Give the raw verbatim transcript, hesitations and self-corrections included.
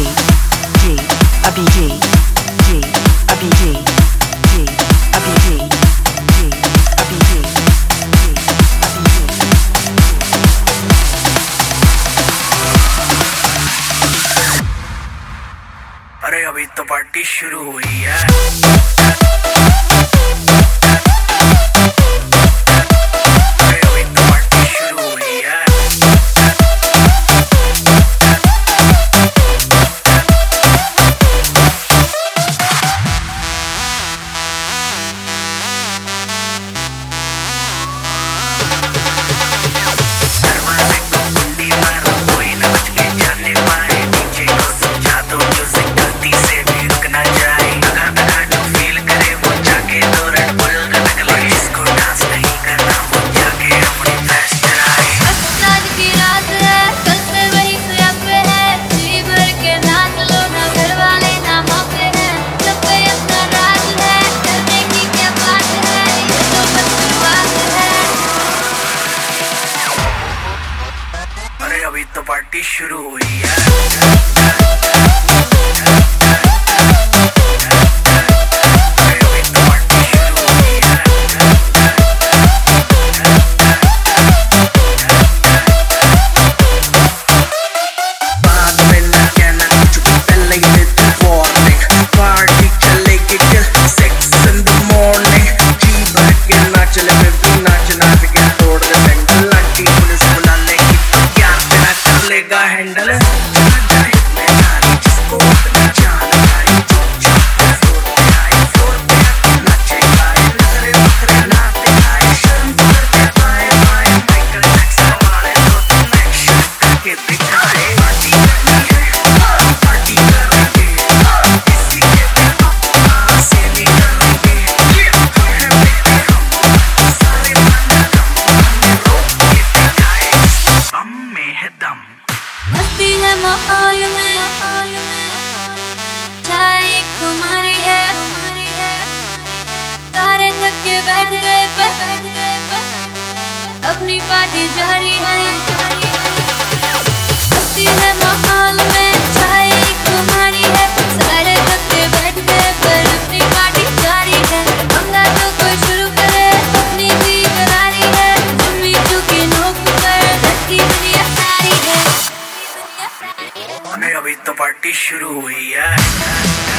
G अभी G G अभी G G अभी G G अभी G G अभी G। अरे अभी तो पार्टी शुरू हुई है। अभी तो पार्टी शुरू हुई है। हैंडल जिसको अपना जान आए फ्लोर पे आए फ्लोर पे नाचे गाए नखरे बखरे नाते आए शर्म करके आए आए माइकल जैक्सन वाले तो तुम एक्शन करके दिखाए। पार्टी करनी है पार्टी करेंगे किसी के भी अपना से नहीं डरेंगे। हम बेटे हम सारे बंद कम हमें रोक के दिखाए हम में है दम। मस्ती है माहौल में चाय कुमारी है सारे थक के बैठ गए अपनी पार्टी जारी है। मस्ती है माहौल में चाय कुमारी है सारे थक के बैठ गए पर अपनी पार्टी जारी है। बंगा तो कोई शुरू करे अपनी जी करारी है जम्मी चुकी नोक पर धक्की दुनिया सारी है। अभी तो पार्टी शुरू हुई है।